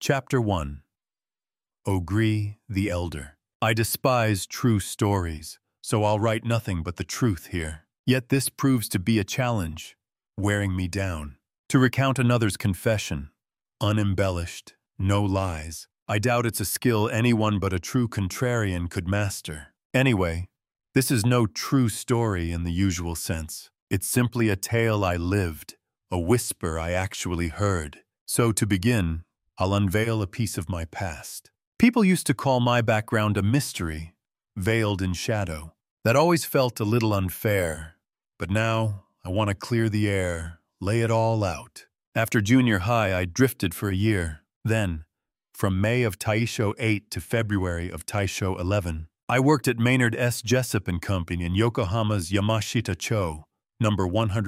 Chapter 1. Ogri the Elder. I despise true stories, so I'll write nothing but the truth here. Yet this proves to be a challenge, wearing me down. To recount another's confession, unembellished, no lies, I doubt it's a skill anyone but a true contrarian could master. Anyway, this is no true story in the usual sense. It's simply a tale I lived, a whisper I actually heard. So to begin, I'll unveil a piece of my past. People used to call my background a mystery, veiled in shadow. That always felt a little unfair, but now I want to clear the air, lay it all out. After junior high, I drifted for a year. Then, from May of Taisho 8 to February of Taisho 11, I worked at Maynard S. Jessup & Company in Yokohama's Yamashita-cho, number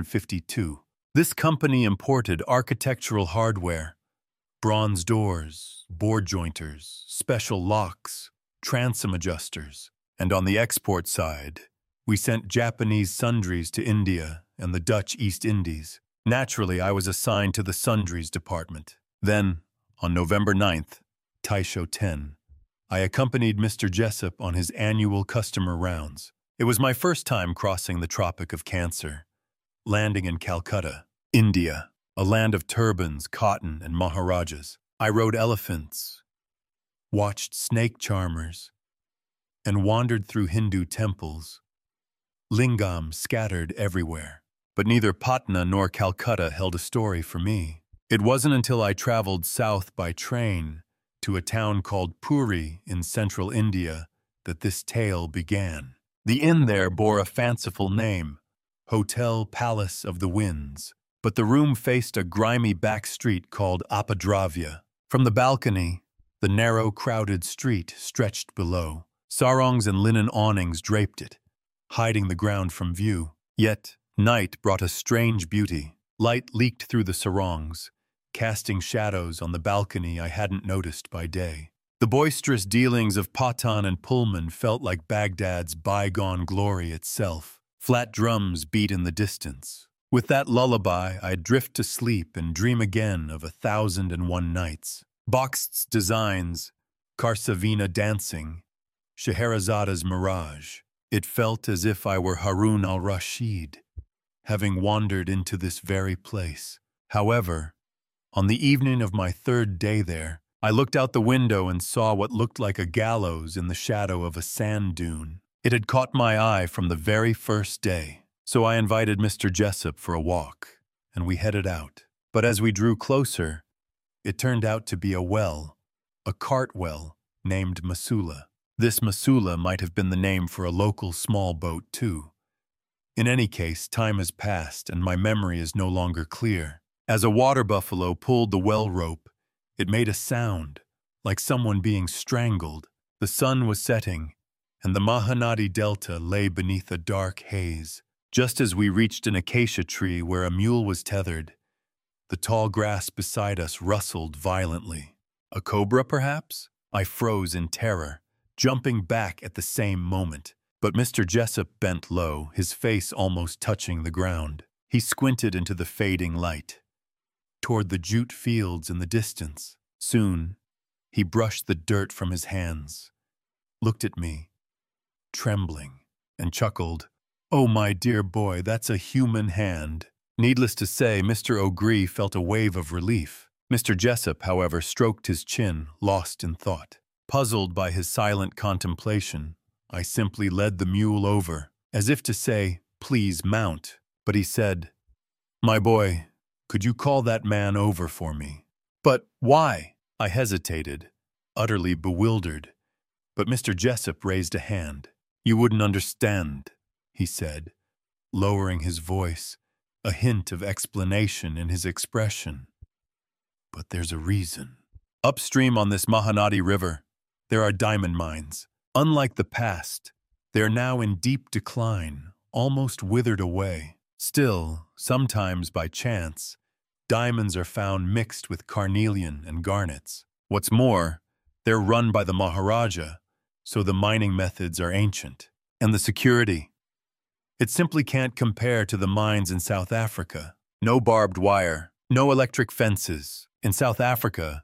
152. This company imported architectural hardware, bronze doors, board jointers, special locks, transom adjusters, and on the export side, we sent Japanese sundries to India and the Dutch East Indies. Naturally, I was assigned to the sundries department. Then, on November 9th, Taisho 10, I accompanied Mr. Jessup on his annual customer rounds. It was my first time crossing the Tropic of Cancer, landing in Calcutta, India, a land of turbans, cotton, and maharajas. I rode elephants, watched snake charmers, and wandered through Hindu temples. Lingams scattered everywhere. But neither Patna nor Calcutta held a story for me. It wasn't until I traveled south by train to a town called Puri in central India that this tale began. The inn there bore a fanciful name, Hotel Palace of the Winds. But the room faced a grimy back street called Apadravya. From the balcony, the narrow, crowded street stretched below. Sarongs and linen awnings draped it, hiding the ground from view. Yet, night brought a strange beauty. Light leaked through the sarongs, casting shadows on the balcony I hadn't noticed by day. The boisterous dealings of Pathan and Pullman felt like Baghdad's bygone glory itself. Flat drums beat in the distance. With that lullaby, I'd drift to sleep and dream again of 1001 nights. Bakht's designs, Karsavina dancing, Scheherazada's mirage. It felt as if I were Harun al-Rashid, having wandered into this very place. However, on the evening of my third day there, I looked out the window and saw what looked like a gallows in the shadow of a sand dune. It had caught my eye from the very first day. So I invited Mr. Jessup for a walk, and we headed out. But as we drew closer, it turned out to be a cart well, named Masula. This Masula might have been the name for a local small boat, too. In any case, time has passed, and my memory is no longer clear. As a water buffalo pulled the well rope, it made a sound, like someone being strangled. The sun was setting, and the Mahanadi Delta lay beneath a dark haze. Just as we reached an acacia tree where a mule was tethered, the tall grass beside us rustled violently. A cobra, perhaps? I froze in terror, jumping back at the same moment. But Mr. Jessup bent low, his face almost touching the ground. He squinted into the fading light, toward the jute fields in the distance. Soon, he brushed the dirt from his hands, looked at me, trembling, and chuckled. "Oh, my dear boy, that's a human hand." Needless to say, Mr. Ogri felt a wave of relief. Mr. Jessup, however, stroked his chin, lost in thought. Puzzled by his silent contemplation, I simply led the mule over, as if to say, "Please mount." But he said, "My boy, could you call that man over for me?" "But why?" I hesitated, utterly bewildered. But Mr. Jessup raised a hand. "You wouldn't understand," he said, lowering his voice, a hint of explanation in his expression. "But there's a reason. Upstream on this Mahanadi River, there are diamond mines. Unlike the past, they are now in deep decline, almost withered away. Still, sometimes by chance, diamonds are found mixed with carnelian and garnets. What's more, they're run by the Maharaja, so the mining methods are ancient. And the security? It simply can't compare to the mines in South Africa. No barbed wire, no electric fences. In South Africa,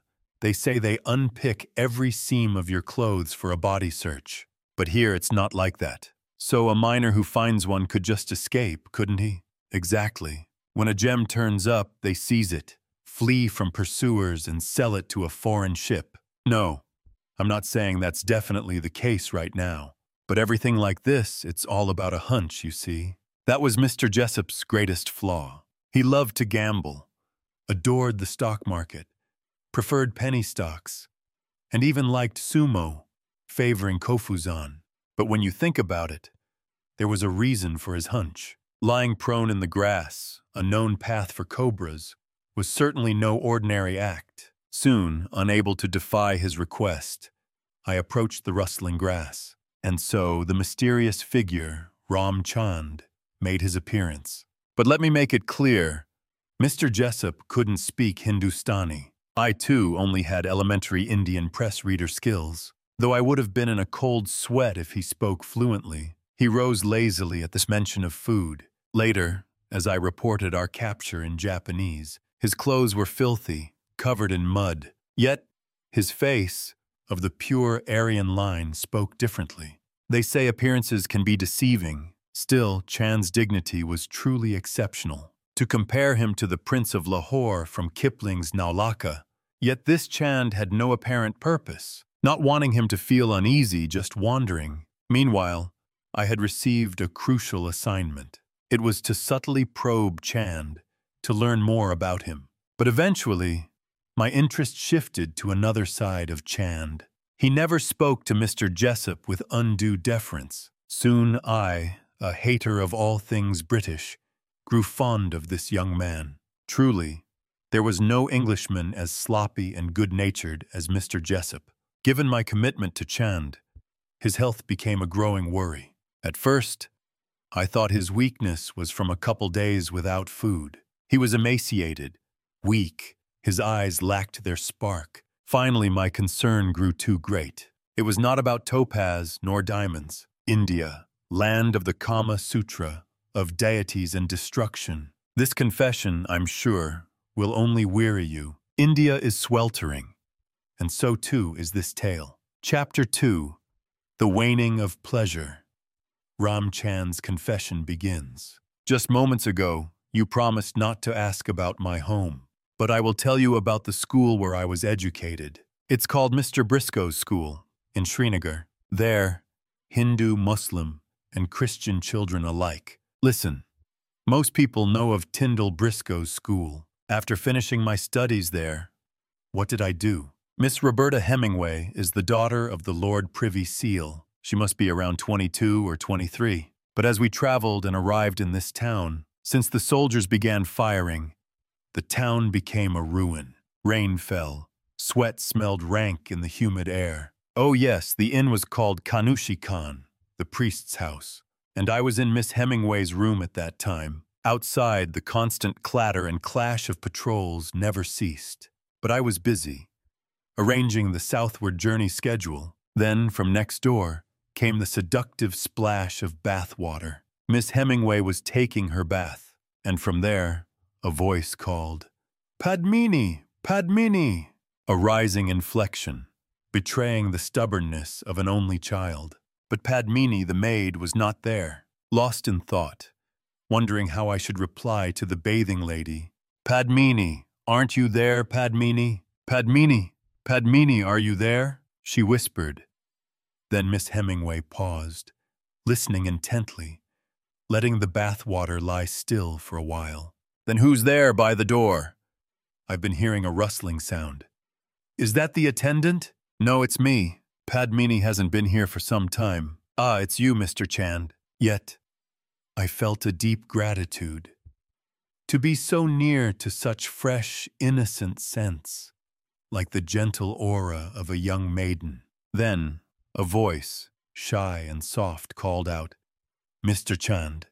They say they unpick every seam of your clothes for a body search. But here it's not like that. So a miner who finds one could just escape, couldn't he? Exactly. When a gem turns up, they seize it, flee from pursuers, and sell it to a foreign ship. No, I'm not saying that's definitely the case right now. But everything like this, it's all about a hunch, you see. That was Mr. Jessup's greatest flaw. He loved to gamble, adored the stock market, preferred penny stocks, and even liked sumo, favoring Kofuzan. But when you think about it, there was a reason for his hunch. Lying prone in the grass, a known path for cobras, was certainly no ordinary act. Soon, unable to defy his request, I approached the rustling grass, and so the mysterious figure, Ram Chand, made his appearance. But let me make it clear, Mr. Jessup couldn't speak Hindustani. I, too, only had elementary Indian press reader skills, though I would have been in a cold sweat if he spoke fluently. He rose lazily at this mention of food. Later, as I reported our capture in Japanese, his clothes were filthy, covered in mud. Yet, his face, of the pure Aryan line, spoke differently. They say appearances can be deceiving. Still, Chand's dignity was truly exceptional. To compare him to the Prince of Lahore from Kipling's Naulaka, yet this Chand had no apparent purpose, not wanting him to feel uneasy, just wandering. Meanwhile, I had received a crucial assignment. It was to subtly probe Chand, to learn more about him. But eventually, my interest shifted to another side of Chand. He never spoke to Mr. Jessup with undue deference. Soon I, a hater of all things British, grew fond of this young man. Truly, there was no Englishman as sloppy and good-natured as Mr. Jessup. Given my commitment to Chand, his health became a growing worry. At first, I thought his weakness was from a couple days without food. He was emaciated, weak, his eyes lacked their spark. Finally, my concern grew too great. It was not about topaz nor diamonds. India, land of the Kama Sutra, of deities and destruction. This confession, I'm sure, will only weary you. India is sweltering, and so too is this tale. Chapter 2, The Waning of Pleasure. Ram Chand's confession begins. Just moments ago, you promised not to ask about my home, but I will tell you about the school where I was educated. It's called Mr. Briscoe's School, in Srinagar. There, Hindu, Muslim, and Christian children alike. Listen, most people know of Tyndall Briscoe's school. After finishing my studies there, what did I do? Miss Roberta Hemingway is the daughter of the Lord Privy Seal. She must be around 22 or 23. But as we traveled and arrived in this town, since the soldiers began firing, the town became a ruin. Rain fell. Sweat smelled rank in the humid air. Oh yes, the inn was called Kanushi Khan, the priest's house. And I was in Miss Hemingway's room at that time. Outside, the constant clatter and clash of patrols never ceased. But I was busy, arranging the southward journey schedule. Then, from next door, came the seductive splash of bath water. Miss Hemingway was taking her bath, and from there, a voice called, "Padmini! Padmini!" A rising inflection, betraying the stubbornness of an only child. But Padmini, the maid, was not there, lost in thought, wondering how I should reply to the bathing lady. "Padmini, aren't you there, Padmini? Padmini, Padmini, are you there?" she whispered. Then Miss Hemingway paused, listening intently, letting the bath water lie still for a while. "Then who's there by the door?" "I've been hearing a rustling sound." "Is that the attendant?" "No, it's me. Padmini hasn't been here for some time." "Ah, it's you, Mr. Chand." Yet, I felt a deep gratitude. To be so near to such fresh, innocent scents, like the gentle aura of a young maiden. Then, a voice, shy and soft, called out, "Mr. Chand,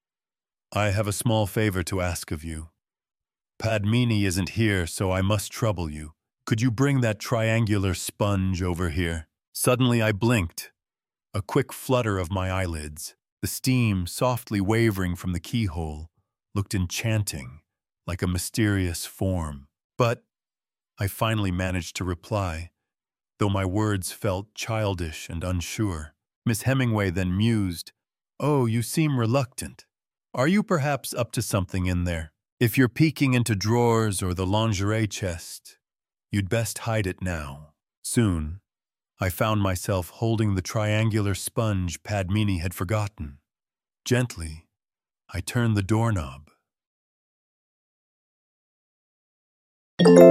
I have a small favor to ask of you. Padmini isn't here, so I must trouble you. Could you bring that triangular sponge over here?" Suddenly I blinked, a quick flutter of my eyelids. The steam, softly wavering from the keyhole, looked enchanting, like a mysterious form. But I finally managed to reply, though my words felt childish and unsure. Miss Hemingway then mused, "Oh, you seem reluctant. Are you perhaps up to something in there? If you're peeking into drawers or the lingerie chest, you'd best hide it now." Soon, I found myself holding the triangular sponge Padmini had forgotten. Gently, I turned the doorknob.